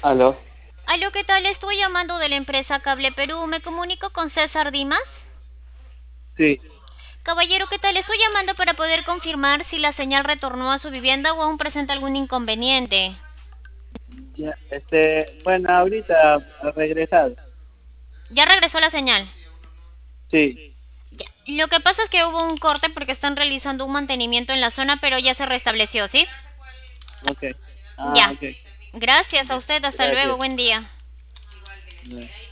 Aló, Aló, ¿qué tal? Estoy llamando de la empresa Cable Perú. ¿Me comunico con César Dimas? sí, Caballero, ¿qué tal? Estoy llamando para poder confirmar si la señal retornó a su vivienda o aún presenta algún inconveniente. ya, bueno, ahorita ha regresado. ¿Ya regresó la señal? Sí, Ya. Lo que pasa es que hubo un corte porque están realizando un mantenimiento en la zona, pero ya se restableció, ¿sí? ok. Ah, Ya. ok, Gracias a usted. Hasta luego. gracias. Buen día.